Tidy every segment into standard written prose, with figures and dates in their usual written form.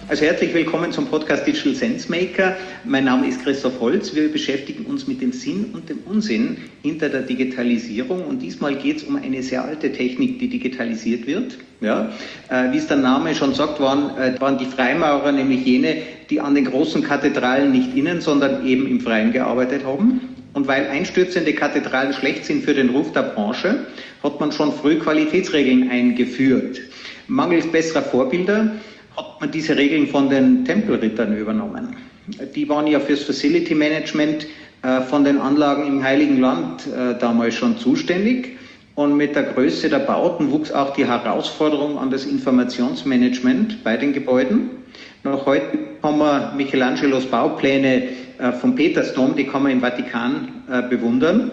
Also herzlich willkommen zum Podcast Digital Sense Maker. Mein Name ist Christoph Holz. Wir beschäftigen uns mit dem Sinn und dem Unsinn hinter der Digitalisierung. Und diesmal geht es um eine sehr alte Technik, die digitalisiert wird. Ja, wie es der Name schon sagt, waren die Freimaurer nämlich jene, die an den großen Kathedralen nicht innen, sondern eben im Freien gearbeitet haben. Und weil einstürzende Kathedralen schlecht sind für den Ruf der Branche, hat man schon früh Qualitätsregeln eingeführt. Mangels besserer Vorbilder hat man diese Regeln von den Tempelrittern übernommen. Die waren ja fürs Facility Management von den Anlagen im Heiligen Land damals schon zuständig. Und mit der Größe der Bauten wuchs auch die Herausforderung an das Informationsmanagement bei den Gebäuden. Noch heute haben wir Michelangelos Baupläne vom Petersdom, die kann man im Vatikan bewundern.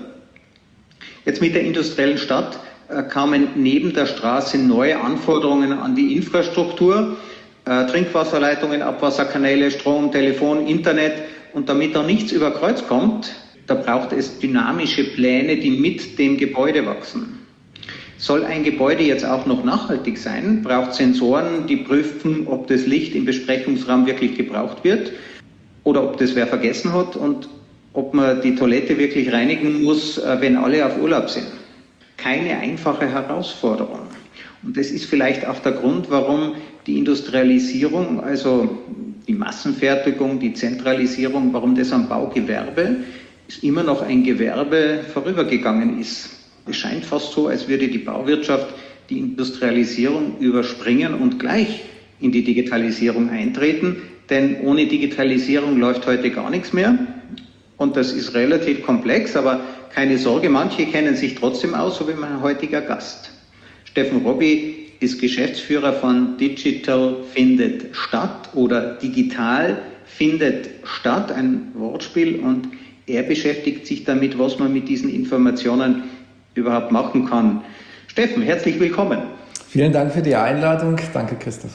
Jetzt mit der industriellen Stadt kamen neben der Straße neue Anforderungen an die Infrastruktur. Trinkwasserleitungen, Abwasserkanäle, Strom, Telefon, Internet. Und damit da nichts über Kreuz kommt, da braucht es dynamische Pläne, die mit dem Gebäude wachsen. Soll ein Gebäude jetzt auch noch nachhaltig sein, braucht Sensoren, die prüfen, ob das Licht im Besprechungsraum wirklich gebraucht wird oder ob das wer vergessen hat und ob man die Toilette wirklich reinigen muss, wenn alle auf Urlaub sind. Keine einfache Herausforderung. Und das ist vielleicht auch der Grund, warum die Industrialisierung, also die Massenfertigung, die Zentralisierung, warum das am Baugewerbe immer noch ein Gewerbe vorübergegangen ist. Es scheint fast so, als würde die Bauwirtschaft die Industrialisierung überspringen und gleich in die Digitalisierung eintreten, denn ohne Digitalisierung läuft heute gar nichts mehr. Und das ist relativ komplex, aber keine Sorge, manche kennen sich trotzdem aus, so wie mein heutiger Gast. Steffen Robby ist Geschäftsführer von Digital findet statt oder Digital findet statt, ein Wortspiel, und er beschäftigt sich damit, was man mit diesen Informationen überhaupt machen kann. Steffen, herzlich willkommen. Vielen Dank für die Einladung. Danke, Christoph.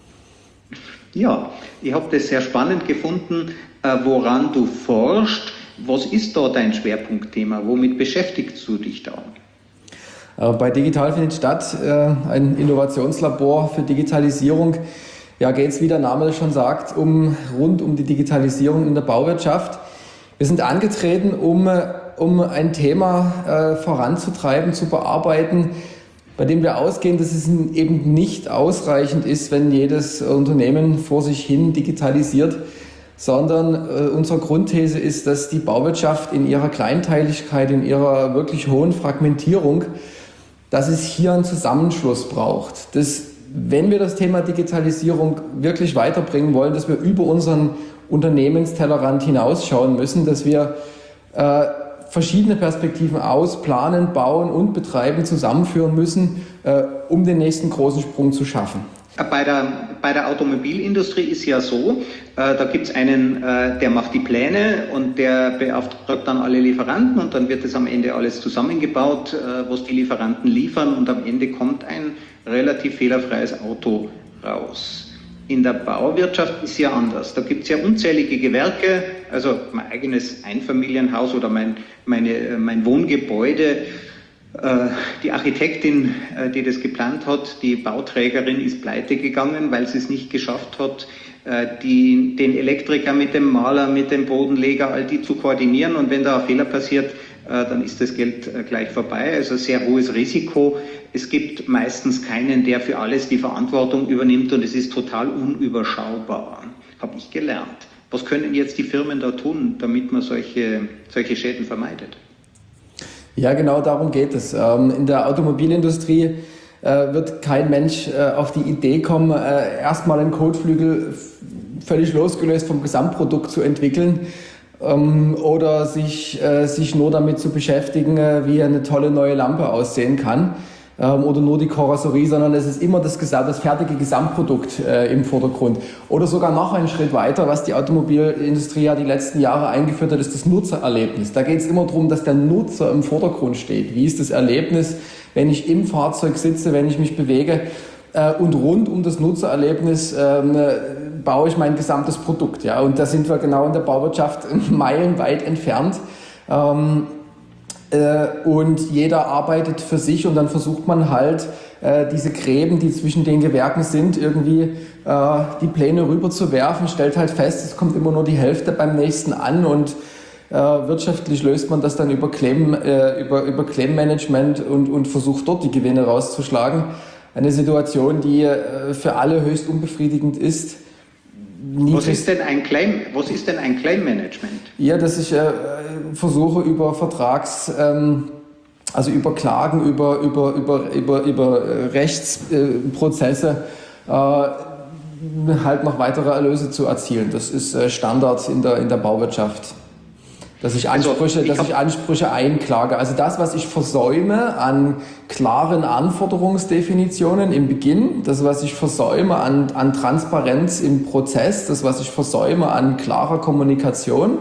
Ja, ich habe das sehr spannend gefunden, woran du forschst. Was ist da dein Schwerpunktthema? Womit beschäftigst du dich da? Bei Digital findet statt, ein Innovationslabor für Digitalisierung. Ja, geht es, wie der Name schon sagt, rund um die Digitalisierung in der Bauwirtschaft. Wir sind angetreten, um ein Thema voranzutreiben, zu bearbeiten, bei dem wir ausgehen, dass es eben nicht ausreichend ist, wenn jedes Unternehmen vor sich hin digitalisiert, sondern unsere Grundthese ist, dass die Bauwirtschaft in ihrer Kleinteiligkeit, in ihrer wirklich hohen Fragmentierung, dass es hier einen Zusammenschluss braucht. Dass, wenn wir das Thema Digitalisierung wirklich weiterbringen wollen, dass wir über unseren Unternehmenstellerrand hinausschauen müssen, dass wir verschiedene Perspektiven ausplanen, bauen und betreiben, zusammenführen müssen, um den nächsten großen Sprung zu schaffen. Bei der Automobilindustrie ist ja so, da gibt es einen, der macht die Pläne und der beauftragt dann alle Lieferanten und dann wird es am Ende alles zusammengebaut, was die Lieferanten liefern, und am Ende kommt ein relativ fehlerfreies Auto raus. In der Bauwirtschaft ist ja anders. Da gibt es ja unzählige Gewerke, also mein eigenes Einfamilienhaus oder mein Wohngebäude. Die Architektin, die das geplant hat, die Bauträgerin ist pleite gegangen, weil sie es nicht geschafft hat, den Elektriker mit dem Maler, mit dem Bodenleger, all die zu koordinieren. Und wenn da ein Fehler passiert, dann ist das Geld gleich vorbei. Also sehr hohes Risiko. Es gibt meistens keinen, der für alles die Verantwortung übernimmt, und es ist total unüberschaubar, habe ich gelernt. Was können jetzt die Firmen da tun, damit man solche Schäden vermeidet? Ja, genau darum geht es. In der Automobilindustrie wird kein Mensch auf die Idee kommen, erstmal einen Kotflügel völlig losgelöst vom Gesamtprodukt zu entwickeln oder sich nur damit zu beschäftigen, wie eine tolle neue Lampe aussehen kann oder nur die Karosserie, sondern es ist immer das fertige Gesamtprodukt im Vordergrund. Oder sogar noch einen Schritt weiter, was die Automobilindustrie ja die letzten Jahre eingeführt hat, ist das Nutzererlebnis. Da geht es immer darum, dass der Nutzer im Vordergrund steht. Wie ist das Erlebnis, wenn ich im Fahrzeug sitze, wenn ich mich bewege? Und rund um das Nutzererlebnis baue ich mein gesamtes Produkt. Ja? Und da sind wir genau in der Bauwirtschaft meilenweit entfernt. und jeder arbeitet für sich und dann versucht man halt, diese Gräben, die zwischen den Gewerken sind, irgendwie die Pläne rüber zu werfen, stellt halt fest, es kommt immer nur die Hälfte beim nächsten an und wirtschaftlich löst man das dann über Claim-Management und versucht dort die Gewinne rauszuschlagen. Eine Situation, die für alle höchst unbefriedigend ist. Was ist denn ein Claim-Management? Ja, dass ich versuche über also über Klagen, über Rechtsprozesse halt noch weitere Erlöse zu erzielen. Das ist Standard in der Bauwirtschaft. Dass ich Ansprüche einklage. Also das, was ich versäume an klaren Anforderungsdefinitionen im Beginn, das, was ich versäume an Transparenz im Prozess, das, was ich versäume an klarer Kommunikation,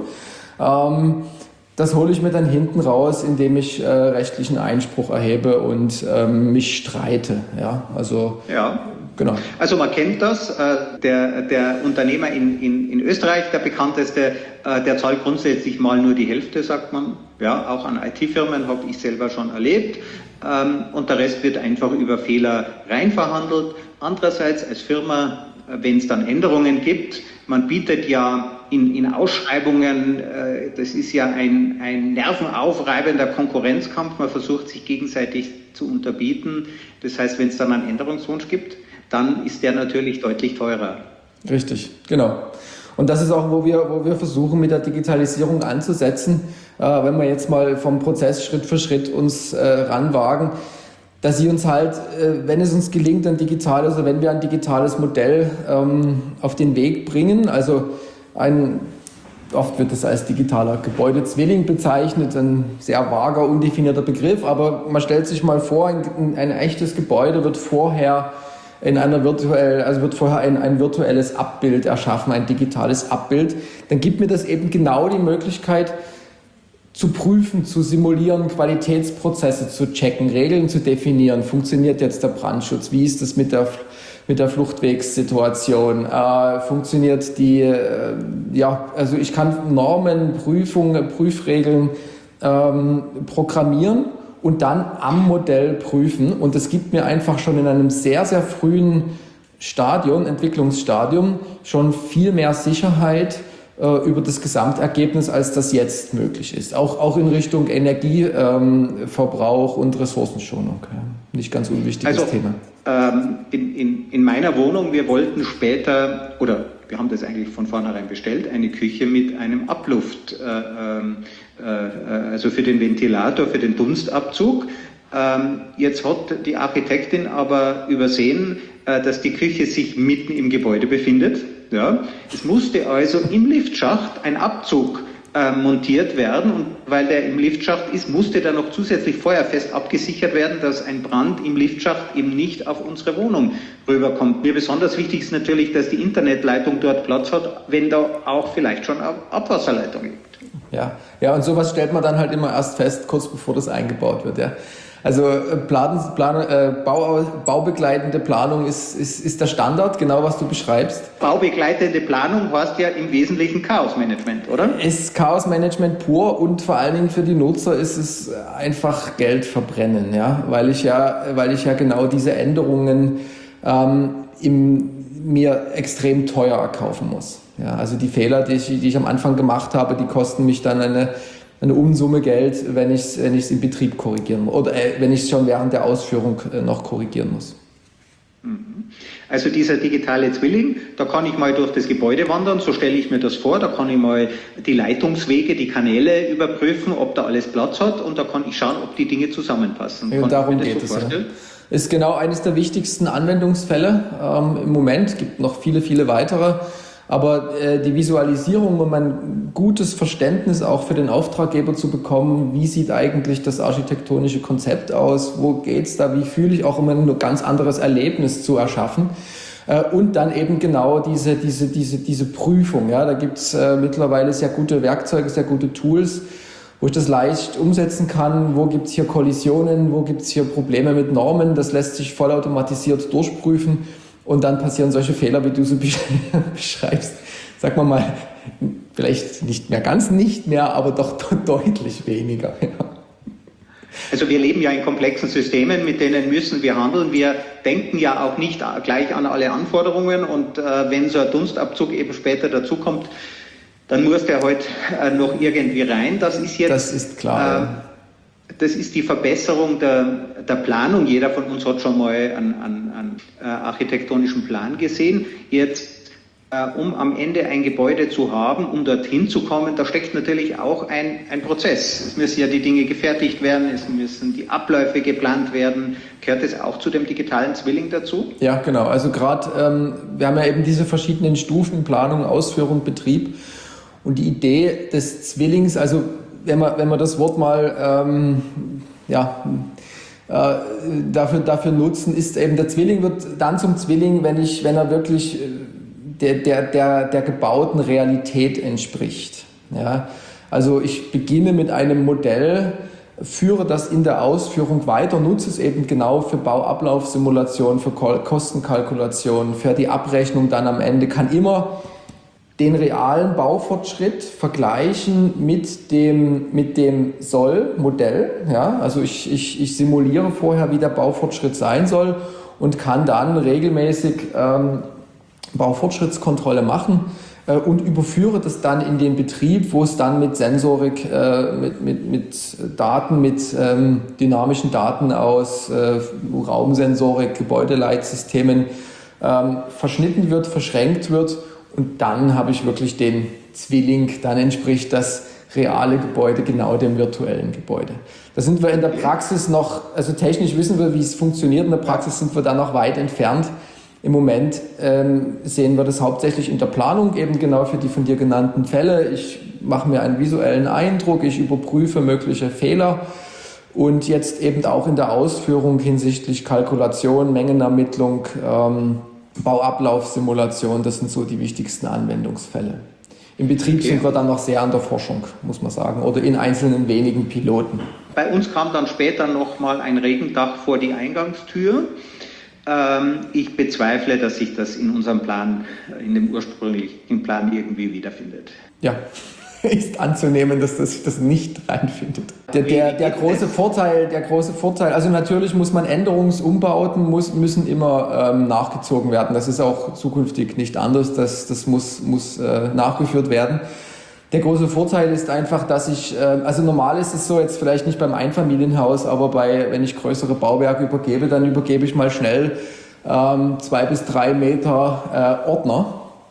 das hole ich mir dann hinten raus, indem ich rechtlichen Einspruch erhebe und mich streite. Ja, also ja. Genau. Also man kennt das, der Unternehmer in Österreich, der bekannteste, der zahlt grundsätzlich mal nur die Hälfte, sagt man. Ja, auch an IT-Firmen habe ich selber schon erlebt. Und der Rest wird einfach über Fehler reinverhandelt. Andererseits als Firma, wenn es dann Änderungen gibt, man bietet ja in Ausschreibungen, das ist ja ein nervenaufreibender Konkurrenzkampf, man versucht sich gegenseitig zu unterbieten. Das heißt, wenn es dann einen Änderungswunsch gibt, dann ist der natürlich deutlich teurer. Richtig, genau. Und das ist auch, wo wir versuchen, mit der Digitalisierung anzusetzen, wenn wir jetzt mal vom Prozess Schritt für Schritt uns ranwagen, dass sie uns halt, wenn es uns gelingt, wenn wir ein digitales Modell auf den Weg bringen, also oft wird es als digitaler Gebäudezwilling bezeichnet, ein sehr vager, undefinierter Begriff, aber man stellt sich mal vor, ein echtes Gebäude wird vorher ein virtuelles Abbild erschaffen, ein digitales Abbild, dann gibt mir das eben genau die Möglichkeit zu prüfen, zu simulieren, Qualitätsprozesse zu checken, Regeln zu definieren. Funktioniert jetzt der Brandschutz? Wie ist das mit der Fluchtwegssituation? Funktioniert also ich kann Normen, Prüfregeln programmieren und dann am Modell prüfen. Und das gibt mir einfach schon in einem sehr, sehr frühen Entwicklungsstadium, schon viel mehr Sicherheit über das Gesamtergebnis, als das jetzt möglich ist. Auch in Richtung Energieverbrauch und Ressourcenschonung. Ja. Nicht ganz unwichtiges Thema. In meiner Wohnung, wir wollten später, oder wir haben das eigentlich von vornherein bestellt, eine Küche mit einem Abluft, also für den Ventilator, für den Dunstabzug. Jetzt hat die Architektin aber übersehen, dass die Küche sich mitten im Gebäude befindet. Ja. Es musste also im Liftschacht ein Abzug montiert werden, und weil der im Liftschacht ist, musste da noch zusätzlich feuerfest abgesichert werden, dass ein Brand im Liftschacht eben nicht auf unsere Wohnung rüberkommt. Mir besonders wichtig ist natürlich, dass die Internetleitung dort Platz hat, wenn da auch vielleicht schon eine Abwasserleitung liegt. Ja, und sowas stellt man dann halt immer erst fest, kurz bevor das eingebaut wird. Ja. Also baubegleitende Planung ist der Standard, genau was du beschreibst. Baubegleitende Planung heißt ja im Wesentlichen Chaosmanagement, oder? Ist Chaosmanagement pur, und vor allen Dingen für die Nutzer ist es einfach Geld verbrennen, ja, weil ich ja genau diese Änderungen mir extrem teuer erkaufen muss. Ja, also die Fehler, die ich am Anfang gemacht habe, die kosten mich dann eine Unsumme Geld, wenn ich es im Betrieb korrigieren muss oder wenn ich es schon während der Ausführung noch korrigieren muss. Also dieser digitale Zwilling, da kann ich mal durch das Gebäude wandern, so stelle ich mir das vor, da kann ich mal die Leitungswege, die Kanäle überprüfen, ob da alles Platz hat, und da kann ich schauen, ob die Dinge zusammenpassen. Ja, darum geht es. Ja. Ist genau eines der wichtigsten Anwendungsfälle im Moment, es gibt noch viele, viele weitere. Aber die Visualisierung, um ein gutes Verständnis auch für den Auftraggeber zu bekommen, wie sieht eigentlich das architektonische Konzept aus, wo geht's da, wie fühle ich, auch um ein ganz anderes Erlebnis zu erschaffen. Und dann eben genau diese Prüfung. Ja, da gibt's mittlerweile sehr gute Werkzeuge, sehr gute Tools, wo ich das leicht umsetzen kann. Wo gibt's hier Kollisionen, wo gibt's hier Probleme mit Normen, das lässt sich vollautomatisiert durchprüfen. Und dann passieren solche Fehler, wie du sie beschreibst, sagen wir mal, vielleicht nicht mehr, aber doch deutlich weniger. Ja. Also wir leben ja in komplexen Systemen, mit denen müssen wir handeln. Wir denken ja auch nicht gleich an alle Anforderungen und wenn so ein Dunstabzug eben später dazukommt, dann muss der heute noch irgendwie rein. Das ist jetzt, das ist klar. Das ist die Verbesserung der Planung. Jeder von uns hat schon mal einen architektonischen Plan gesehen. Jetzt, um am Ende ein Gebäude zu haben, um dorthin zu kommen, da steckt natürlich auch ein Prozess. Es müssen ja die Dinge gefertigt werden, es müssen die Abläufe geplant werden. Gehört es auch zu dem digitalen Zwilling dazu? Ja, genau. Also gerade, wir haben ja eben diese verschiedenen Stufen, Planung, Ausführung, Betrieb. Und die Idee des Zwillings, also wenn man das Wort mal dafür nutzen, ist eben, der Zwilling wird dann zum Zwilling, wenn er wirklich der gebauten Realität entspricht. Ja? Also ich beginne mit einem Modell, führe das in der Ausführung weiter, nutze es eben genau für Bauablaufsimulation, für Kostenkalkulation, für die Abrechnung dann am Ende, kann immer den realen Baufortschritt vergleichen mit dem Soll-Modell. Ja? Also ich simuliere vorher, wie der Baufortschritt sein soll und kann dann regelmäßig Baufortschrittskontrolle machen und überführe das dann in den Betrieb, wo es dann mit Sensorik, mit Daten, mit dynamischen Daten aus Raumsensorik, Gebäudeleitsystemen verschnitten wird, verschränkt wird. Und dann habe ich wirklich den Zwilling, dann entspricht das reale Gebäude genau dem virtuellen Gebäude. Da sind wir in der Praxis noch, also technisch wissen wir, wie es funktioniert, in der Praxis sind wir da noch weit entfernt. Im Moment sehen wir das hauptsächlich in der Planung, eben genau für die von dir genannten Fälle. Ich mache mir einen visuellen Eindruck, ich überprüfe mögliche Fehler und jetzt eben auch in der Ausführung hinsichtlich Kalkulation, Mengenermittlung, Bauablaufsimulation, das sind so die wichtigsten Anwendungsfälle. Im Betrieb sind wir dann noch sehr an der Forschung, muss man sagen, oder in einzelnen wenigen Piloten. Bei uns kam dann später nochmal ein Regendach vor die Eingangstür. Ich bezweifle, dass sich das in unserem Plan, in dem ursprünglichen Plan irgendwie wiederfindet. Ja, ist anzunehmen, dass das sich das nicht reinfindet. Der große Vorteil, also natürlich muss man Änderungsumbauten müssen immer nachgezogen werden. Das ist auch zukünftig nicht anders. Das muss nachgeführt werden. Der große Vorteil ist einfach, dass also normal ist es so, jetzt vielleicht nicht beim Einfamilienhaus, aber wenn ich größere Bauwerke übergebe, dann übergebe ich mal schnell 2 bis 3 Meter Ordner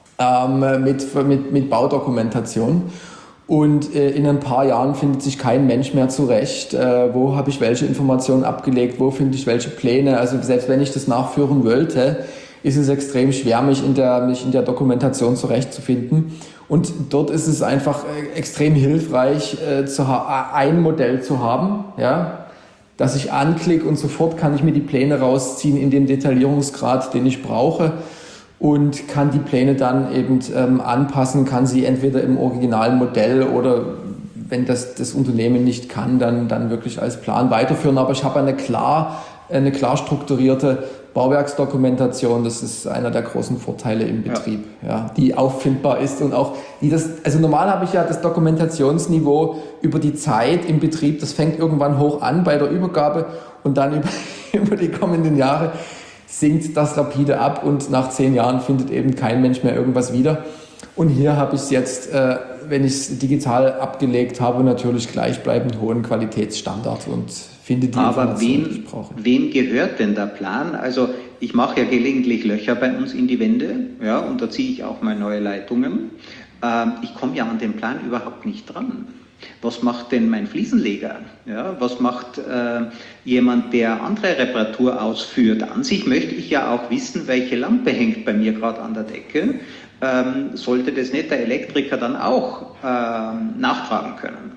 mit Baudokumentation. Und in ein paar Jahren findet sich kein Mensch mehr zurecht, wo habe ich welche Informationen abgelegt, wo finde ich welche Pläne. Also selbst wenn ich das nachführen wollte, ist es extrem schwer, mich in der Dokumentation zurechtzufinden. Und dort ist es einfach extrem hilfreich, ein Modell zu haben, ja, dass ich anklicke und sofort kann ich mir die Pläne rausziehen in dem Detaillierungsgrad, den ich brauche. Und kann die Pläne dann eben anpassen, kann sie entweder im originalen Modell oder wenn das Unternehmen nicht kann, dann wirklich als Plan weiterführen. Aber ich habe eine klar strukturierte Bauwerksdokumentation. Das ist einer der großen Vorteile im Betrieb, ja, die auffindbar ist und auch also normal habe ich ja das Dokumentationsniveau über die Zeit im Betrieb. Das fängt irgendwann hoch an bei der Übergabe und dann über die kommenden Jahre sinkt das rapide ab und nach 10 Jahren findet eben kein Mensch mehr irgendwas wieder. Und hier habe ich es jetzt, wenn ich es digital abgelegt habe, natürlich gleichbleibend hohen Qualitätsstandard und finde die Informationen, die ich brauche. Wem gehört denn der Plan? Also ich mache ja gelegentlich Löcher bei uns in die Wände, ja, und da ziehe ich auch mal neue Leitungen. Ich komme ja an den Plan überhaupt nicht dran. Was macht denn mein Fliesenleger? Ja, was macht jemand, der andere Reparatur ausführt? An sich möchte ich ja auch wissen, welche Lampe hängt bei mir gerade an der Decke. Sollte das nicht der Elektriker dann auch nachtragen können?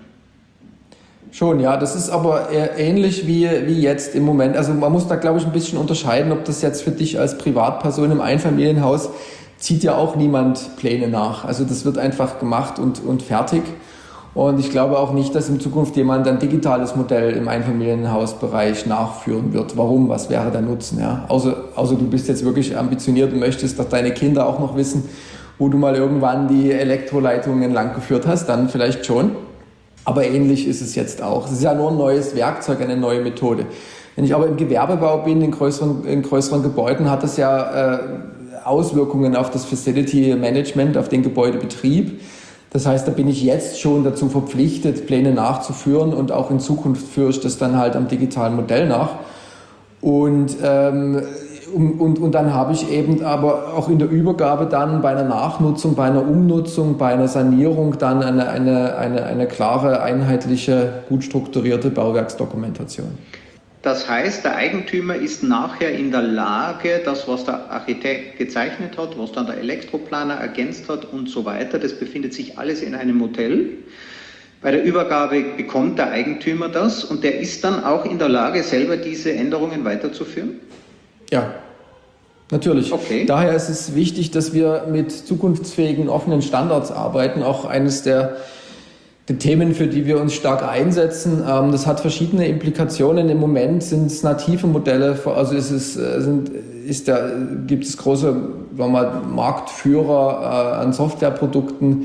Schon, ja, das ist aber ähnlich wie jetzt im Moment. Also man muss da, glaube ich, ein bisschen unterscheiden, ob das jetzt für dich als Privatperson im Einfamilienhaus zieht ja auch niemand Pläne nach. Also das wird einfach gemacht und fertig. Und ich glaube auch nicht, dass in Zukunft jemand ein digitales Modell im Einfamilienhausbereich nachführen wird. Warum? Was wäre der Nutzen? Ja? Außer du bist jetzt wirklich ambitioniert und möchtest, dass deine Kinder auch noch wissen, wo du mal irgendwann die Elektroleitungen lang geführt hast, dann vielleicht schon. Aber ähnlich ist es jetzt auch. Es ist ja nur ein neues Werkzeug, eine neue Methode. Wenn ich aber im Gewerbebau bin, in größeren Gebäuden, hat das ja Auswirkungen auf das Facility Management, auf den Gebäudebetrieb. Das heißt, da bin ich jetzt schon dazu verpflichtet, Pläne nachzuführen, und auch in Zukunft führe ich das dann halt am digitalen Modell nach. Und dann habe ich eben aber auch in der Übergabe dann bei einer Nachnutzung, bei einer Umnutzung, bei einer Sanierung dann eine klare, einheitliche, gut strukturierte Bauwerksdokumentation. Das heißt, der Eigentümer ist nachher in der Lage, das, was der Architekt gezeichnet hat, was dann der Elektroplaner ergänzt hat und so weiter, das befindet sich alles in einem Modell. Bei der Übergabe bekommt der Eigentümer das, und der ist dann auch in der Lage, selber diese Änderungen weiterzuführen? Ja, natürlich. Okay. Daher ist es wichtig, dass wir mit zukunftsfähigen, offenen Standards arbeiten. Auch eines der Themen, für die wir uns stark einsetzen. Das hat verschiedene Implikationen. Im Moment sind es native Modelle, also gibt es große, sagen wir mal, Marktführer an Softwareprodukten,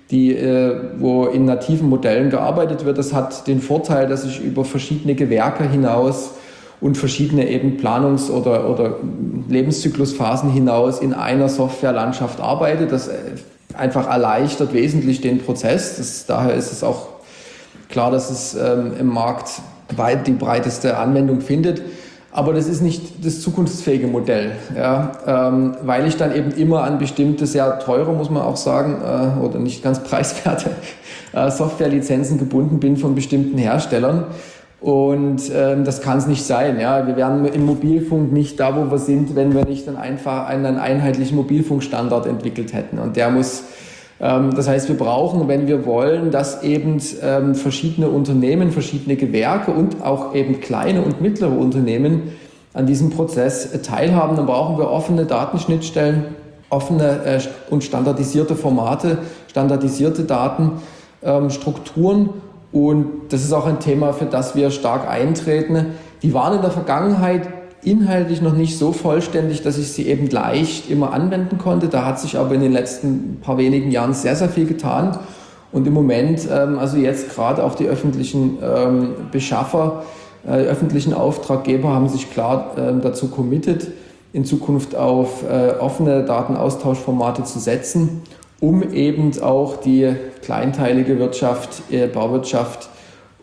wo in nativen Modellen gearbeitet wird. Das hat den Vorteil, dass ich über verschiedene Gewerke hinaus und verschiedene eben Planungs- oder Lebenszyklusphasen hinaus in einer Softwarelandschaft arbeite. Das einfach erleichtert wesentlich den Prozess. Daher ist es auch klar, dass es im Markt die breiteste Anwendung findet. Aber das ist nicht das zukunftsfähige Modell, ja, weil ich dann eben immer an bestimmte, sehr teure, muss man auch sagen, oder nicht ganz preiswerte Softwarelizenzen gebunden bin von bestimmten Herstellern. Und das kann es nicht sein. Ja. Wir wären im Mobilfunk nicht da, wo wir sind, wenn wir nicht einfach einen einheitlichen Mobilfunkstandard entwickelt hätten. Und der muss, das heißt, wir brauchen, wenn wir wollen, dass eben verschiedene Unternehmen, verschiedene Gewerke und auch eben kleine und mittlere Unternehmen an diesem Prozess teilhaben, dann brauchen wir offene Datenschnittstellen, offene und standardisierte Formate, standardisierte Datenstrukturen. Und das ist auch ein Thema, für das wir stark eintreten. Die waren in der Vergangenheit inhaltlich noch nicht so vollständig, dass ich sie eben leicht immer anwenden konnte. Da hat sich aber in den letzten paar wenigen Jahren sehr, sehr viel getan. Und im Moment, also jetzt gerade auch die öffentlichen Beschaffer, öffentlichen Auftraggeber haben sich klar dazu committed, in Zukunft auf offene Datenaustauschformate zu setzen, um eben auch die kleinteilige Wirtschaft, Bauwirtschaft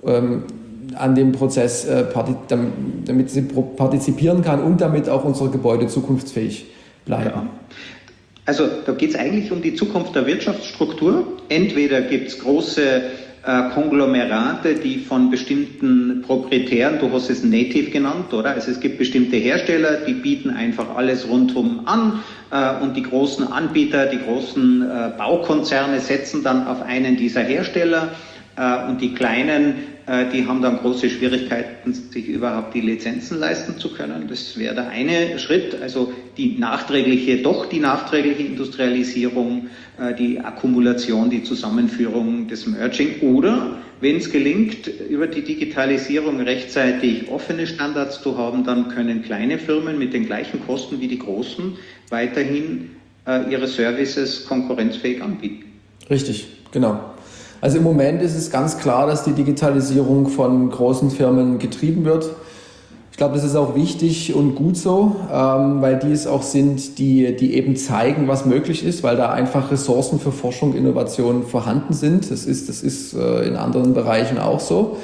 an dem Prozess, damit sie partizipieren kann und damit auch unsere Gebäude zukunftsfähig bleiben. Ja. Also da geht es eigentlich um die Zukunft der Wirtschaftsstruktur. Entweder gibt es große Konglomerate, die von bestimmten Proprietären, du hast es Native genannt, oder? Also es gibt bestimmte Hersteller, die bieten einfach alles rundum an, und die großen Anbieter, die großen Baukonzerne setzen dann auf einen dieser Hersteller, und die kleinen, die haben dann große Schwierigkeiten, sich überhaupt die Lizenzen leisten zu können. Das wäre der eine Schritt, also die nachträgliche Industrialisierung, die Akkumulation, die Zusammenführung, das Merging. Oder, wenn es gelingt, über die Digitalisierung rechtzeitig offene Standards zu haben, dann können kleine Firmen mit den gleichen Kosten wie die großen weiterhin ihre Services konkurrenzfähig anbieten. Richtig, genau. Also im Moment ist es ganz klar, dass die Digitalisierung von großen Firmen getrieben wird. Ich glaube, das ist auch wichtig und gut so, weil die es auch sind, die eben zeigen, was möglich ist, weil da einfach Ressourcen für Forschung, Innovation vorhanden sind. Das ist in anderen Bereichen auch so.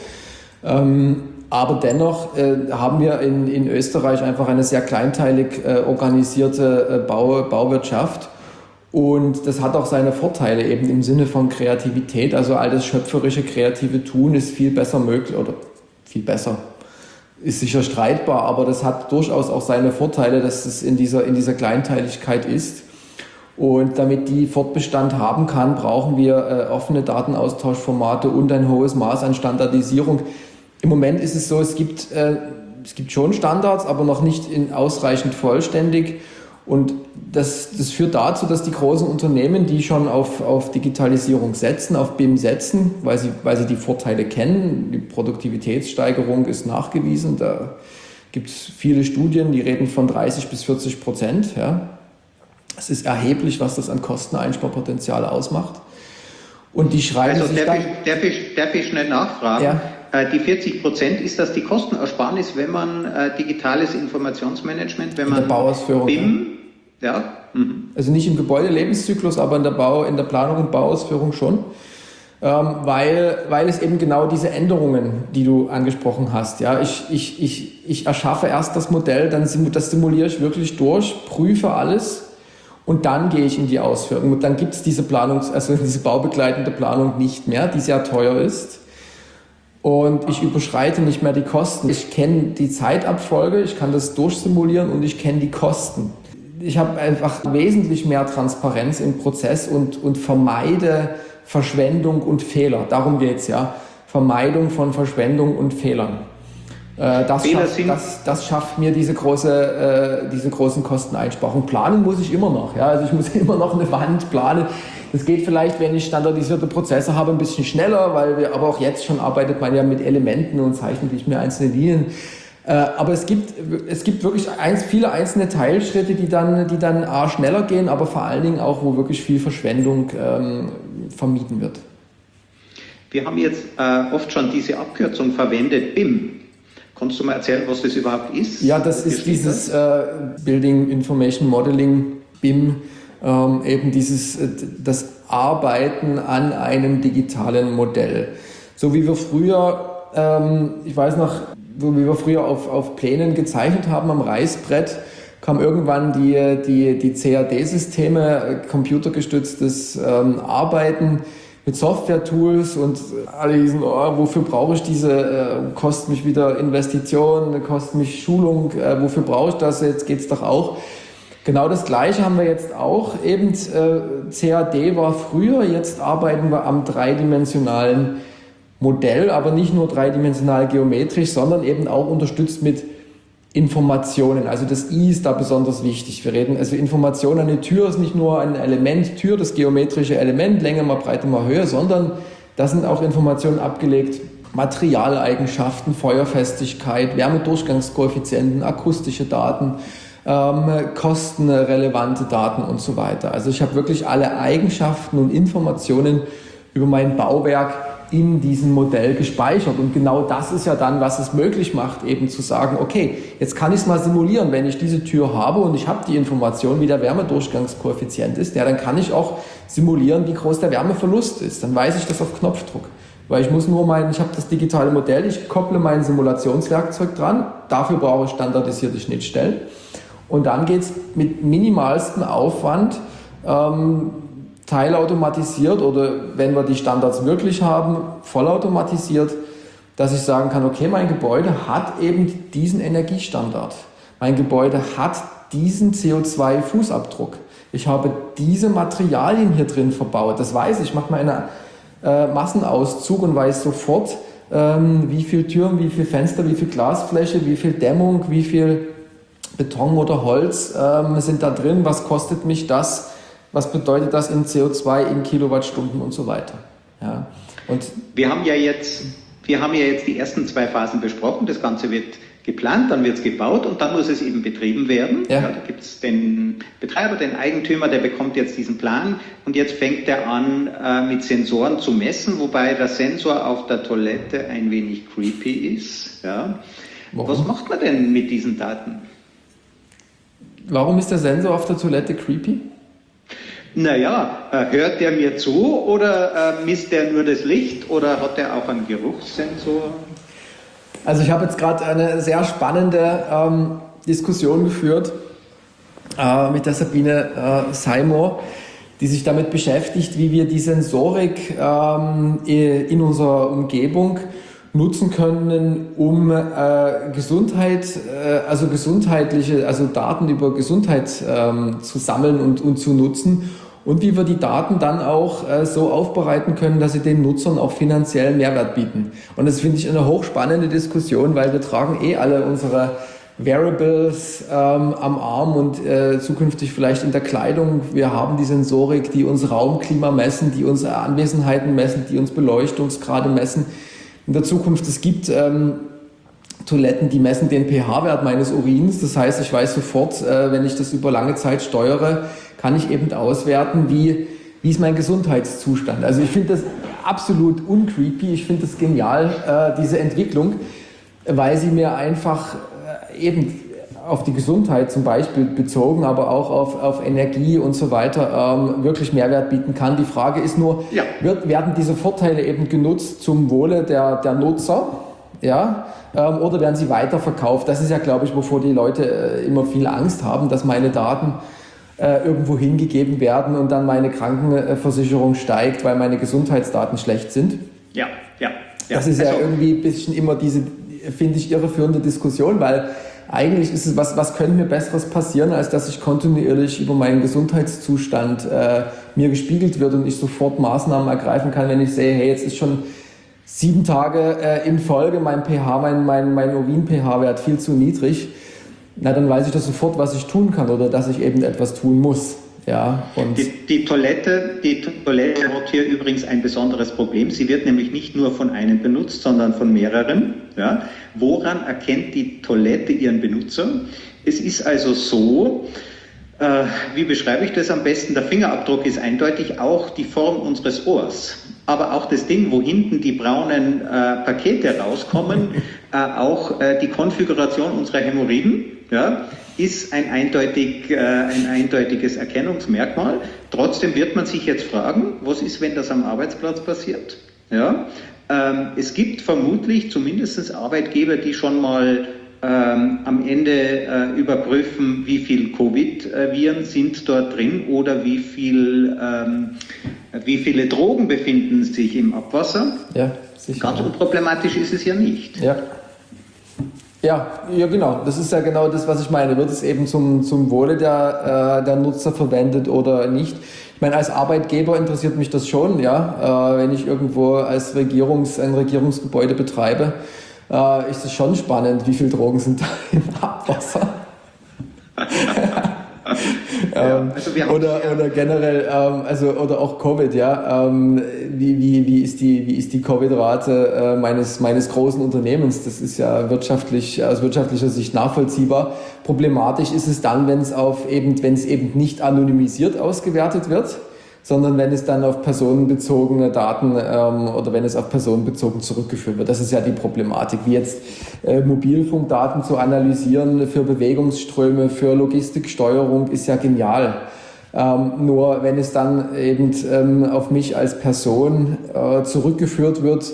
Aber dennoch haben wir in Österreich einfach eine sehr kleinteilig organisierte Bauwirtschaft. Und das hat auch seine Vorteile eben im Sinne von Kreativität. Also all das schöpferische, kreative Tun ist viel besser möglich, oder viel besser, ist sicher streitbar, aber das hat durchaus auch seine Vorteile, dass es in dieser Kleinteiligkeit ist. Und damit die Fortbestand haben kann, brauchen wir offene Datenaustauschformate und ein hohes Maß an Standardisierung. Im Moment ist es so, es gibt schon Standards, aber noch nicht ausreichend vollständig. Und das führt dazu, dass die großen Unternehmen, die schon auf Digitalisierung setzen, auf BIM setzen, weil sie die Vorteile kennen, die Produktivitätssteigerung ist nachgewiesen, da gibt es viele Studien, die reden von 30-40%. Ja. Es ist erheblich, was das an Kosteneinsparpotenzial ausmacht. Und die schreiben also sich darf ich schnell nachfragen? Ja. Die 40%, ist das die Kostenersparnis, wenn man digitales Informationsmanagement, wenn man in der Bauausführung, BIM, ja? Also nicht im Gebäudelebenszyklus, aber in der Planung und Bauausführung schon. Weil es eben genau diese Änderungen, die du angesprochen hast, ja, ich erschaffe erst das Modell, das simuliere ich wirklich durch, prüfe alles und dann gehe ich in die Ausführung. Und dann gibt es diese diese baubegleitende Planung nicht mehr, die sehr teuer ist. Und ich überschreite nicht mehr die Kosten. Ich kenne die Zeitabfolge, ich kann das durchsimulieren und ich kenne die Kosten. Ich habe einfach wesentlich mehr Transparenz im Prozess und vermeide Verschwendung und Fehler. Darum geht's, ja. Vermeidung von Verschwendung und Fehlern. Das schafft mir diese großen Kosteneinsparungen. Planen muss ich immer noch. Ja. Also ich muss immer noch eine Wand planen. Das geht vielleicht, wenn ich standardisierte Prozesse habe, ein bisschen schneller, aber auch jetzt schon arbeitet man ja mit Elementen und zeichnet nicht mehr einzelne Linien. Aber es gibt wirklich viele einzelne Teilschritte, die dann schneller gehen, aber vor allen Dingen auch, wo wirklich viel Verschwendung vermieden wird. Wir haben jetzt oft schon diese Abkürzung verwendet, BIM. Kannst du mal erzählen, was das überhaupt ist? Ja, das ist dieses Building Information Modeling, BIM, eben das Arbeiten an einem digitalen Modell. So wie wir früher, ich weiß noch, so wie wir früher auf Plänen gezeichnet haben am Reißbrett, kam irgendwann die CAD-Systeme, computergestütztes Arbeiten mit Software-Tools und alle diesen, wofür brauche ich diese, kostet mich wieder Investitionen, kostet mich Schulung, wofür brauche ich das, jetzt geht's doch auch. Genau das Gleiche haben wir jetzt auch, eben CAD war früher, jetzt arbeiten wir am dreidimensionalen Modell, aber nicht nur dreidimensional geometrisch, sondern eben auch unterstützt mit Informationen. Also das I ist da besonders wichtig. Wir reden, also Information, eine Tür ist nicht nur ein Element, Tür, das geometrische Element, Länge mal Breite mal Höhe, sondern da sind auch Informationen abgelegt, Materialeigenschaften, Feuerfestigkeit, Wärmedurchgangskoeffizienten, akustische Daten, kostenrelevante Daten und so weiter. Also ich habe wirklich alle Eigenschaften und Informationen über mein Bauwerk in diesem Modell gespeichert. Und genau das ist ja dann, was es möglich macht, eben zu sagen, okay, jetzt kann ich es mal simulieren, wenn ich diese Tür habe und ich habe die Information, wie der Wärmedurchgangskoeffizient ist, ja, dann kann ich auch simulieren, wie groß der Wärmeverlust ist. Dann weiß ich das auf Knopfdruck. Weil ich habe das digitale Modell, ich kopple mein Simulationswerkzeug dran, dafür brauche ich standardisierte Schnittstellen. Und dann geht es mit minimalstem Aufwand, teilautomatisiert oder wenn wir die Standards wirklich haben, vollautomatisiert, dass ich sagen kann, okay, mein Gebäude hat eben diesen Energiestandard. Mein Gebäude hat diesen CO2-Fußabdruck. Ich habe diese Materialien hier drin verbaut. Das weiß ich. Ich mache mal einen Massenauszug und weiß sofort, wie viel Türen, wie viel Fenster, wie viel Glasfläche, wie viel Dämmung, wie viel Beton oder Holz sind da drin. Was kostet mich das? Was bedeutet das in CO2, in Kilowattstunden und so weiter? Ja. Und wir haben ja jetzt die ersten 2 Phasen besprochen. Das Ganze wird geplant, dann wird es gebaut und dann muss es eben betrieben werden. Ja. Ja, da gibt es den Betreiber, den Eigentümer, der bekommt jetzt diesen Plan und jetzt fängt er an, mit Sensoren zu messen, wobei der Sensor auf der Toilette ein wenig creepy ist. Ja. Was macht man denn mit diesen Daten? Warum ist der Sensor auf der Toilette creepy? Naja, hört der mir zu oder misst der nur das Licht oder hat der auch einen Geruchssensor? Also ich habe jetzt gerade eine sehr spannende Diskussion geführt mit der Sabine Seymour, die sich damit beschäftigt, wie wir die Sensorik in unserer Umgebung nutzen können, um Daten über Gesundheit zu sammeln und zu nutzen und wie wir die Daten dann auch so aufbereiten können, dass sie den Nutzern auch finanziellen Mehrwert bieten. Und das finde ich eine hochspannende Diskussion, weil wir tragen alle unsere Wearables am Arm und zukünftig vielleicht in der Kleidung. Wir haben die Sensorik, die uns Raumklima messen, die uns Anwesenheiten messen, die uns Beleuchtungsgrade messen. In der Zukunft, es gibt Toiletten, die messen den pH-Wert meines Urins. Das heißt, ich weiß sofort, wenn ich das über lange Zeit steuere, kann ich eben auswerten, wie wie ist mein Gesundheitszustand. Also ich finde das absolut uncreepy, ich finde das genial, diese Entwicklung, weil sie mir einfach eben auf die Gesundheit zum Beispiel bezogen, aber auch auf Energie und so weiter wirklich Mehrwert bieten kann. Die Frage ist nur, werden diese Vorteile eben genutzt zum Wohle der Nutzer, ja, oder werden sie weiterverkauft? Das ist ja, glaube ich, wovor die Leute immer viel Angst haben, dass meine Daten irgendwo hingegeben werden und dann meine Krankenversicherung steigt, weil meine Gesundheitsdaten schlecht sind. Ja. Das ist ja irgendwie ein bisschen immer diese, finde ich, irreführende Diskussion, weil eigentlich ist es, was könnte mir Besseres passieren, als dass ich kontinuierlich über meinen Gesundheitszustand mir gespiegelt wird und ich sofort Maßnahmen ergreifen kann, wenn ich sehe, hey, jetzt ist schon 7 Tage in Folge mein pH, mein Urin-pH-Wert viel zu niedrig. Na, dann weiß ich das sofort, was ich tun kann oder dass ich eben etwas tun muss. Ja, und die Toilette hat hier übrigens ein besonderes Problem. Sie wird nämlich nicht nur von einem benutzt, sondern von mehreren. Ja. Woran erkennt die Toilette ihren Benutzer? Es ist also so, wie beschreibe ich das am besten? Der Fingerabdruck ist eindeutig, auch die Form unseres Ohrs. Aber auch das Ding, wo hinten die braunen Pakete rauskommen, auch die Konfiguration unserer Hämorrhoiden, ja, ist ein eindeutiges Erkennungsmerkmal. Trotzdem wird man sich jetzt fragen, was ist, wenn das am Arbeitsplatz passiert? Ja? Es gibt vermutlich zumindest Arbeitgeber, die schon mal am Ende überprüfen, wie viel Covid-Viren sind dort drin oder wie viele Drogen befinden sich im Abwasser. Ja, sicher. Ganz unproblematisch ist es ja nicht. Ja, genau. Das ist ja genau das, was ich meine. Wird es eben zum Wohle der Nutzer verwendet oder nicht? Ich meine, als Arbeitgeber interessiert mich das schon, ja. Wenn ich irgendwo als ein Regierungsgebäude betreibe, ist es schon spannend, wie viele Drogen sind da im Abwasser. Oder generell, oder auch Covid, ja. Wie ist die Covid-Rate meines großen Unternehmens? Das ist ja aus wirtschaftlicher Sicht nachvollziehbar. Problematisch ist es dann, wenn es eben nicht anonymisiert ausgewertet wird, sondern wenn es dann auf personenbezogene Daten oder wenn es auf personenbezogen zurückgeführt wird. Das ist ja die Problematik, wie jetzt Mobilfunkdaten zu analysieren für Bewegungsströme, für Logistiksteuerung ist ja genial. Nur wenn es dann eben auf mich als Person zurückgeführt wird,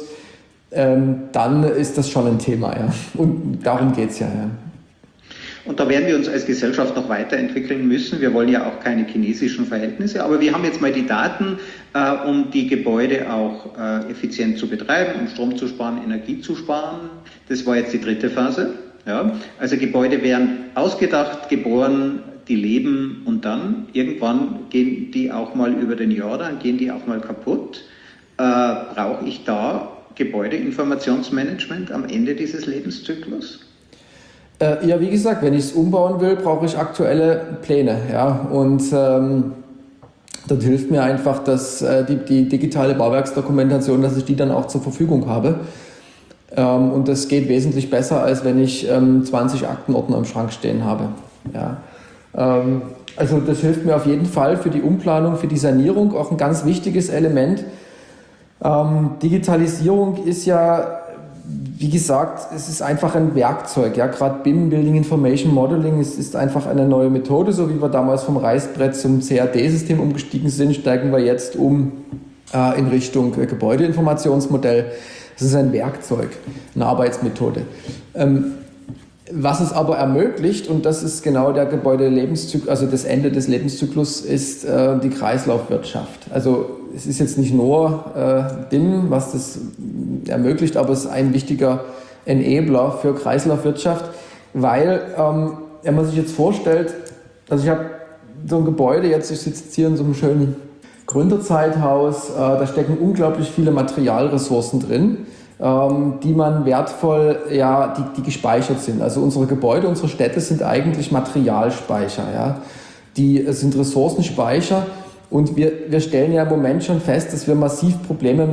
dann ist das schon ein Thema. Ja. Und darum geht's ja. Und da werden wir uns als Gesellschaft noch weiterentwickeln müssen. Wir wollen ja auch keine chinesischen Verhältnisse, aber wir haben jetzt mal die Daten, um die Gebäude auch effizient zu betreiben, um Strom zu sparen, Energie zu sparen. Das war jetzt die 3. Phase. Ja. Also Gebäude werden ausgedacht, geboren, die leben und dann irgendwann gehen die auch mal über den Jordan, gehen die auch mal kaputt. Brauche ich da Gebäudeinformationsmanagement am Ende dieses Lebenszyklus? Ja, wie gesagt, wenn ich es umbauen will, brauche ich aktuelle Pläne. Ja? Und dort hilft mir einfach, dass die digitale Bauwerksdokumentation, dass ich die dann auch zur Verfügung habe. Und das geht wesentlich besser, als wenn ich 20 Aktenordner im Schrank stehen habe. Ja? Also das hilft mir auf jeden Fall für die Umplanung, für die Sanierung, auch ein ganz wichtiges Element. Digitalisierung ist ja, wie gesagt, es ist einfach ein Werkzeug. Ja? Gerade BIM, Building Information Modeling, es ist einfach eine neue Methode. So wie wir damals vom Reißbrett zum CAD-System umgestiegen sind, steigen wir jetzt um in Richtung Gebäudeinformationsmodell. Das ist ein Werkzeug, eine Arbeitsmethode. Was es aber ermöglicht, und das ist genau der Gebäudelebenszyklus, also das Ende des Lebenszyklus, ist die Kreislaufwirtschaft. Also es ist jetzt nicht nur BIM, was das ermöglicht, aber es ist ein wichtiger Enabler für Kreislaufwirtschaft, weil wenn man sich jetzt vorstellt, also ich habe so ein Gebäude, ich sitze jetzt hier in so einem schönen Gründerzeithaus, da stecken unglaublich viele Materialressourcen drin, die man wertvoll, die gespeichert sind. Also unsere Gebäude, unsere Städte sind eigentlich Materialspeicher. Ja? Die sind Ressourcenspeicher und wir stellen ja im Moment schon fest, dass wir massiv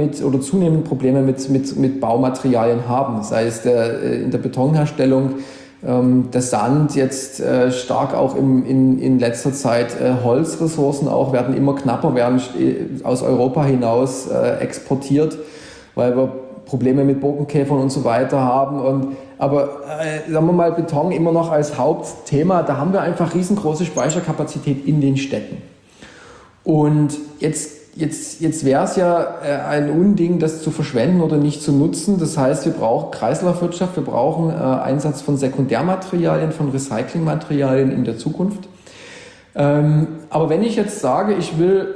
zunehmend Probleme mit Baumaterialien haben. Sei es in der Betonherstellung, Der Sand jetzt stark auch in letzter Zeit Holzressourcen auch werden immer knapper, werden aus Europa hinaus exportiert, weil wir Probleme mit Borkenkäfern und so weiter haben. Aber sagen wir mal, Beton immer noch als Hauptthema, da haben wir einfach riesengroße Speicherkapazität in den Städten. Und jetzt wäre es ja ein Unding, das zu verschwenden oder nicht zu nutzen. Das heißt, wir brauchen Kreislaufwirtschaft, wir brauchen Einsatz von Sekundärmaterialien, von Recyclingmaterialien in der Zukunft. Aber wenn ich jetzt sage, ich will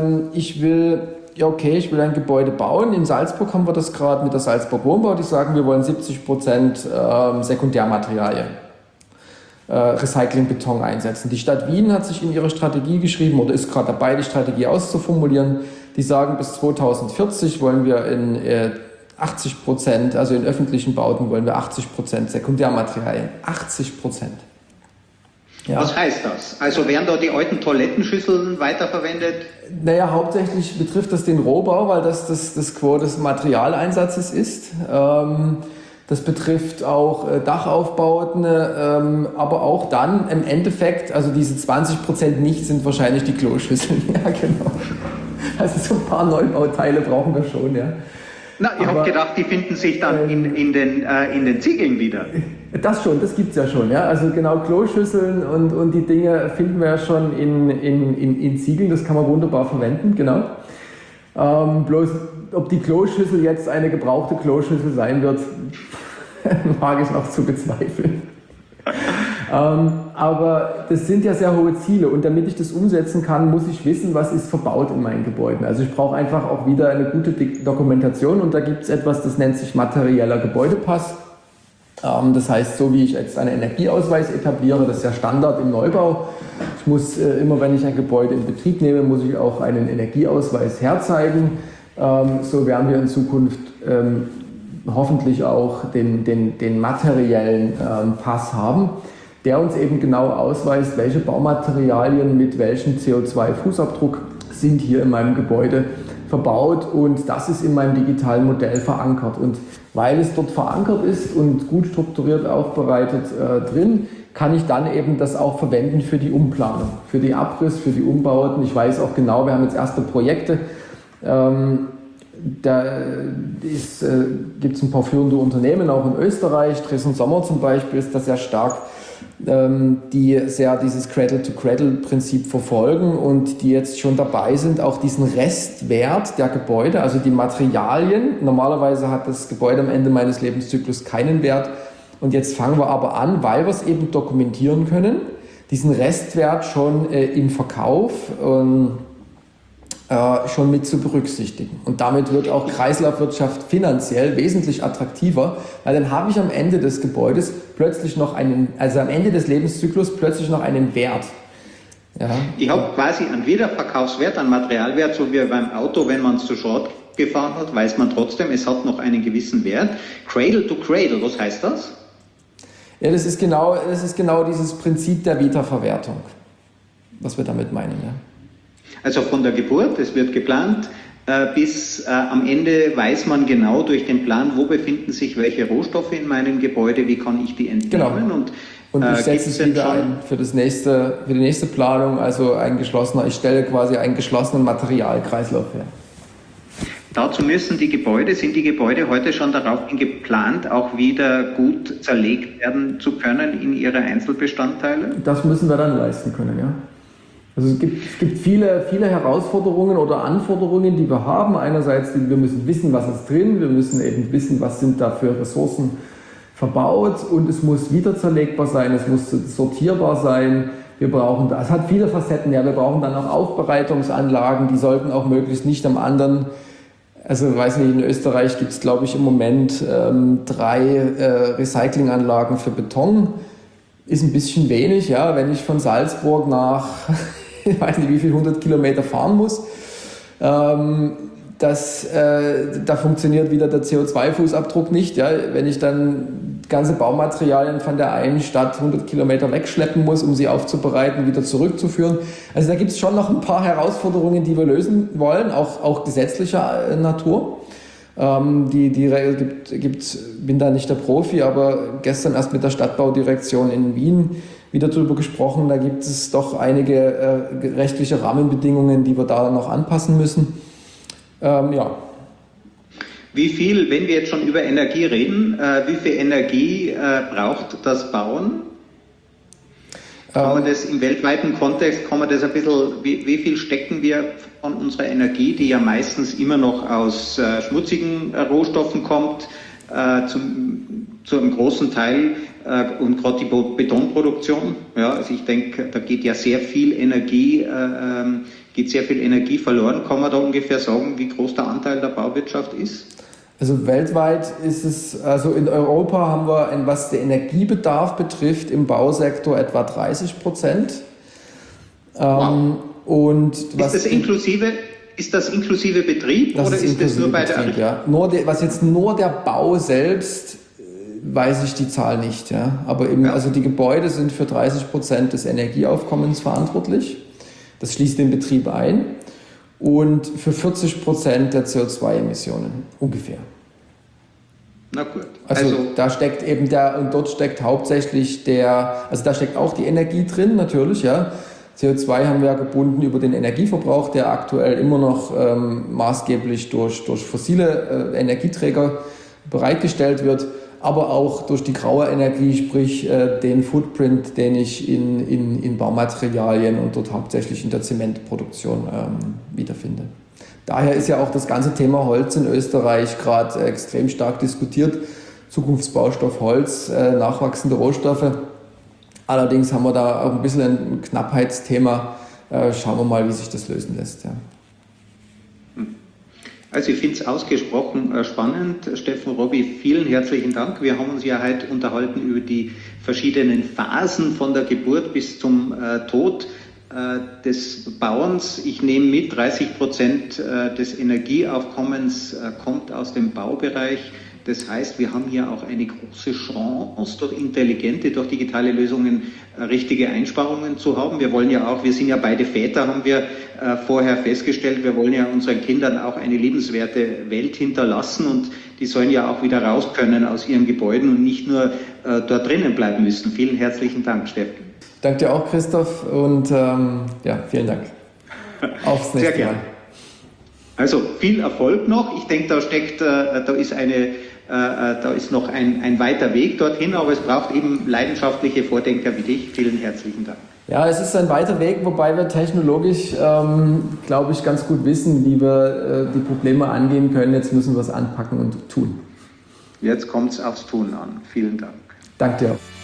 ein Gebäude bauen. In Salzburg haben wir das gerade mit der Salzburg Wohnbau, die sagen, wir wollen 70% Sekundärmaterialien, Recyclingbeton einsetzen. Die Stadt Wien hat sich in ihre Strategie geschrieben oder ist gerade dabei, die Strategie auszuformulieren. Die sagen, bis 2040 wollen wir in 80%, also in öffentlichen Bauten wollen wir 80% Sekundärmaterialien. 80%. Ja. Was heißt das? Also werden da die alten Toilettenschüsseln weiterverwendet? Naja, hauptsächlich betrifft das den Rohbau, weil das Quo des Materialeinsatzes ist. Das betrifft auch Dachaufbauten, aber auch dann im Endeffekt, also diese 20% nicht sind wahrscheinlich die Kloschüsseln. Ja, genau. Also so ein paar Neubauteile brauchen wir schon, ja. Na, ich habe gedacht, die finden sich dann in den Ziegeln wieder. Das schon, das gibt's ja schon, ja. Also genau, Kloschüsseln und die Dinge finden wir ja schon in Ziegeln, das kann man wunderbar verwenden, genau. Bloß, ob die Kloschüssel jetzt eine gebrauchte Kloschüssel sein wird, wage ich noch zu bezweifeln. Aber das sind ja sehr hohe Ziele und damit ich das umsetzen kann, muss ich wissen, was ist verbaut in meinen Gebäuden. Also ich brauche einfach auch wieder eine gute Dokumentation und da gibt es etwas, das nennt sich materieller Gebäudepass. Das heißt, so wie ich jetzt einen Energieausweis etabliere, das ist ja Standard im Neubau. Ich muss immer, wenn ich ein Gebäude in Betrieb nehme, muss ich auch einen Energieausweis herzeigen. So werden wir in Zukunft hoffentlich auch den materiellen Pass haben, der uns eben genau ausweist, welche Baumaterialien mit welchem CO2-Fußabdruck sind hier in meinem Gebäude verbaut und das ist in meinem digitalen Modell verankert. Und weil es dort verankert ist und gut strukturiert aufbereitet drin, kann ich dann eben das auch verwenden für die Umplanung, für die Abriss, für die Umbauten. Ich weiß auch genau, wir haben jetzt erste Projekte. Da gibt es ein paar führende Unternehmen, auch in Österreich. Dresden Sommer zum Beispiel ist da sehr stark, die sehr dieses Cradle-to-Cradle-Prinzip verfolgen und die jetzt schon dabei sind, auch diesen Restwert der Gebäude, also die Materialien. Normalerweise hat das Gebäude am Ende meines Lebenszyklus keinen Wert. Und jetzt fangen wir aber an, weil wir es eben dokumentieren können, diesen Restwert schon im Verkauf schon mit zu berücksichtigen. Und damit wird auch Kreislaufwirtschaft finanziell wesentlich attraktiver, weil dann habe ich am Ende des Gebäudes plötzlich noch am Ende des Lebenszyklus plötzlich noch einen Wert. Ja. Ich habe quasi einen Wiederverkaufswert, einen Materialwert, so wie beim Auto, wenn man es zu Schrott gefahren hat, weiß man trotzdem, es hat noch einen gewissen Wert. Cradle to Cradle, was heißt das? Ja, das ist genau dieses Prinzip der Wiederverwertung, was wir damit meinen. Ja. Also von der Geburt, es wird geplant, bis am Ende weiß man genau durch den Plan, wo befinden sich welche Rohstoffe in meinem Gebäude, wie kann ich die entnehmen. Genau. Und ich setze es wieder ein für die nächste Planung, also ich stelle quasi einen geschlossenen Materialkreislauf her. Dazu sind die Gebäude heute schon darauf geplant, auch wieder gut zerlegt werden zu können in ihre Einzelbestandteile? Das müssen wir dann leisten können, ja. Also es gibt viele Herausforderungen oder Anforderungen, die wir haben. Einerseits, wir müssen wissen, was ist drin, wir müssen eben wissen, was sind da für Ressourcen verbaut und es muss wieder zerlegbar sein, es muss sortierbar sein. Es hat viele Facetten, ja, wir brauchen dann auch Aufbereitungsanlagen, die sollten auch möglichst nicht am anderen, also ich weiß nicht, in Österreich gibt es glaube ich im Moment 3 Recyclinganlagen für Beton. Ist ein bisschen wenig, ja, wenn ich von Salzburg nach, ich weiß nicht wie viel, 100 Kilometer fahren muss. Da funktioniert wieder der CO2-Fußabdruck nicht. Ja, wenn ich dann ganze Baumaterialien von der einen Stadt 100 Kilometer wegschleppen muss, um sie aufzubereiten, wieder zurückzuführen. Also da gibt es schon noch ein paar Herausforderungen, die wir lösen wollen, auch gesetzlicher Natur. Bin da nicht der Profi, aber gestern erst mit der Stadtbaudirektion in Wien wieder darüber gesprochen. Da gibt es doch einige rechtliche Rahmenbedingungen, die wir da noch anpassen müssen. Ja. Wie viel, wenn wir jetzt schon über Energie reden, wie viel Energie braucht das Bauen? Kann man das im weltweiten Kontext, kann man das ein bisschen, wie viel stecken wir von unserer Energie, die ja meistens immer noch aus schmutzigen Rohstoffen kommt, zu einem großen Teil und gerade die Betonproduktion, ja, also ich denke, da geht ja sehr viel Energie, verloren. Kann man da ungefähr sagen, wie groß der Anteil der Bauwirtschaft ist? Also weltweit ist es, also in Europa haben wir, was den Energiebedarf betrifft, im Bausektor etwa 30%. Wow. Und ist das inklusive Betrieb oder ist das nur bei Betrieb, der Errichtung? Ja. Was jetzt nur der Bau selbst, weiß ich die Zahl nicht. Ja. Aber eben, also die Gebäude sind für 30% des Energieaufkommens verantwortlich. Das schließt den Betrieb ein. Und für 40% der CO2-Emissionen ungefähr. Na gut. Also da steckt eben dort steckt hauptsächlich da steckt auch die Energie drin, natürlich, ja. CO2 haben wir ja gebunden über den Energieverbrauch, der aktuell immer noch maßgeblich durch fossile Energieträger bereitgestellt wird, aber auch durch die graue Energie, sprich den Footprint, den ich in Baumaterialien und dort hauptsächlich in der Zementproduktion wiederfinde. Daher ist ja auch das ganze Thema Holz in Österreich gerade extrem stark diskutiert. Zukunftsbaustoff Holz, nachwachsende Rohstoffe. Allerdings haben wir da auch ein bisschen ein Knappheitsthema. Schauen wir mal, wie sich das lösen lässt. Ja. Also ich finde es ausgesprochen spannend. Steffen, Robby, vielen herzlichen Dank. Wir haben uns ja heute unterhalten über die verschiedenen Phasen von der Geburt bis zum Tod des Bauens. Ich nehme mit, 30% des Energieaufkommens kommt aus dem Baubereich. Das heißt, wir haben hier auch eine große Chance, durch intelligente, durch digitale Lösungen richtige Einsparungen zu haben. Wir sind ja beide Väter, haben wir vorher festgestellt, wir wollen ja unseren Kindern auch eine lebenswerte Welt hinterlassen und die sollen ja auch wieder raus können aus ihren Gebäuden und nicht nur dort drinnen bleiben müssen. Vielen herzlichen Dank, Steffen. Danke dir auch, Christoph, und vielen Dank. Aufs nächste Sehr gerne. Mal. Also viel Erfolg noch. Ich denke, da ist noch ein weiter Weg dorthin, aber es braucht eben leidenschaftliche Vordenker wie dich. Vielen herzlichen Dank. Ja, es ist ein weiter Weg, wobei wir technologisch, glaube ich, ganz gut wissen, wie wir die Probleme angehen können. Jetzt müssen wir es anpacken und tun. Jetzt kommt es aufs Tun an. Vielen Dank. Danke dir.